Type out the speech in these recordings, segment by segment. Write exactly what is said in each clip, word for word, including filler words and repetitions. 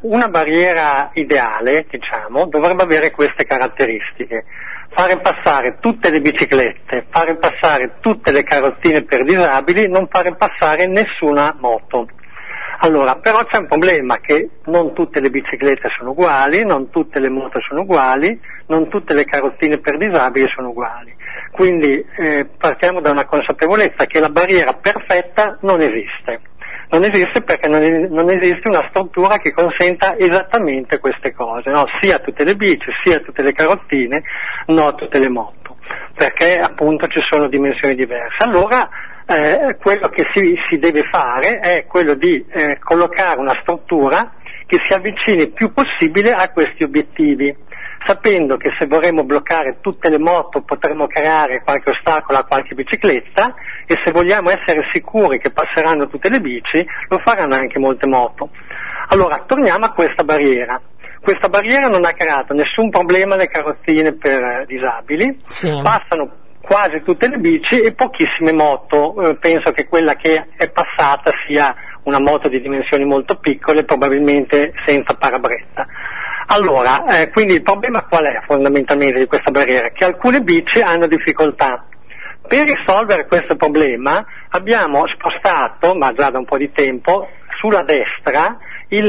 una barriera ideale, diciamo, dovrebbe avere queste caratteristiche: fare passare tutte le biciclette, fare passare tutte le carrozzine per disabili, non fare passare nessuna moto. Allora, però c'è un problema, che non tutte le biciclette sono uguali, non tutte le moto sono uguali, non tutte le carrozzine per disabili sono uguali. Quindi eh, partiamo da una consapevolezza che la barriera perfetta non esiste. Non esiste perché non, es- non esiste una struttura che consenta esattamente queste cose, no? Sia tutte le bici, sia tutte le carrozzine, no tutte le moto, perché appunto ci sono dimensioni diverse. Allora eh, quello che si, si deve fare è quello di eh, collocare una struttura che si avvicini il più possibile a questi obiettivi, sapendo che se vorremmo bloccare tutte le moto potremmo creare qualche ostacolo a qualche bicicletta, e se vogliamo essere sicuri che passeranno tutte le bici, lo faranno anche molte moto. Allora, torniamo a questa barriera. Questa barriera non ha creato nessun problema alle carrozzine per eh, disabili, sì. Passano quasi tutte le bici e pochissime moto. Eh, penso che quella che è passata sia una moto di dimensioni molto piccole, probabilmente senza parabrezza. Allora, eh, quindi il problema qual è fondamentalmente di questa barriera? Che alcune bici hanno difficoltà. Per risolvere questo problema abbiamo spostato, ma già da un po' di tempo, sulla destra il,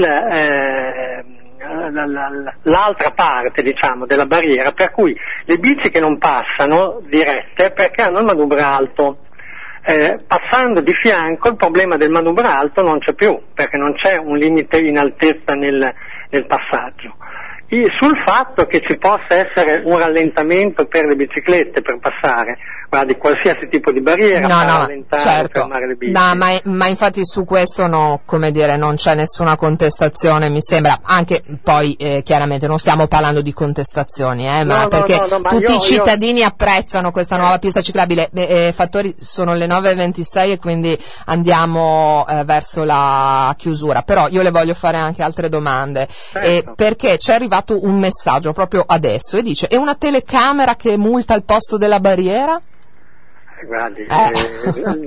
eh, la, la, l'altra parte, diciamo, della barriera, per cui le bici che non passano dirette perché hanno il manubrio alto. Eh, passando di fianco il problema del manubrio alto non c'è più, perché non c'è un limite in altezza nel, nel passaggio. E sul fatto che ci possa essere un rallentamento per le biciclette per passare, guardi, qualsiasi tipo di barriera, no, per no, rallentare, certo. fermare le bici. No, ma, ma infatti su questo no, come dire, non c'è nessuna contestazione, mi sembra. Anche poi eh, chiaramente non stiamo parlando di contestazioni, eh, ma no, perché no, no, ma tutti io, i cittadini io... apprezzano questa nuova pista ciclabile. Eh, fattori, sono le nove e ventisei e quindi andiamo eh, verso la chiusura, però io le voglio fare anche altre domande, certo. eh, perché c'è arrivato un messaggio proprio adesso e dice: è una telecamera che multa al posto della barriera? Guardi, eh. Eh,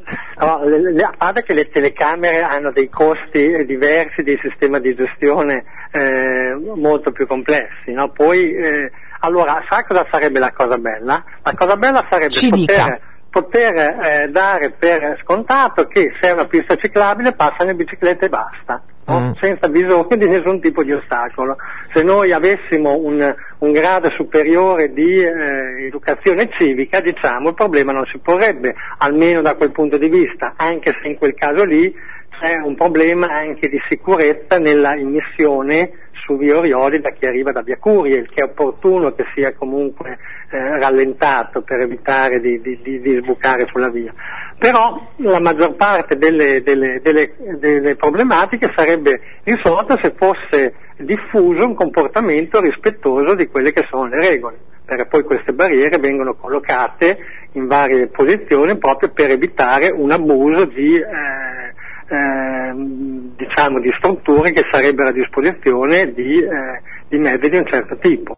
no, le, le, a parte che le telecamere hanno dei costi diversi, dei sistemi di gestione eh, molto più complessi, no? Poi, eh, allora, sa cosa sarebbe la cosa bella? La cosa bella sarebbe Ci poter, dica. poter eh, dare per scontato che se è una pista ciclabile passano le biciclette e basta. No? Mm. Senza bisogno di nessun tipo di ostacolo. Se noi avessimo un, un grado superiore di eh, educazione civica, diciamo, il problema non si porrebbe, almeno da quel punto di vista, anche se in quel caso lì c'è un problema anche di sicurezza nella immissione su via Orioli da chi arriva da via Curiel, che è opportuno che sia comunque eh, rallentato per evitare di, di, di, di sbucare sulla via. Però la maggior parte delle, delle, delle, delle problematiche sarebbe risolta se fosse diffuso un comportamento rispettoso di quelle che sono le regole, perché poi queste barriere vengono collocate in varie posizioni proprio per evitare un abuso di eh, eh, diciamo di strutture che sarebbero a disposizione di, eh, di mezzi di un certo tipo.